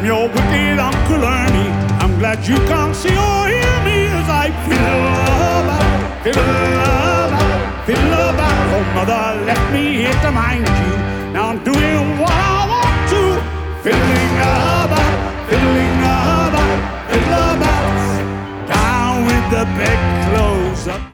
your wicked Uncle Ernie. I'm glad you can't see or hear me as I fiddle about, fiddle about. Oh, mother left me here to mind you. Now I'm doing what I want to. Fiddle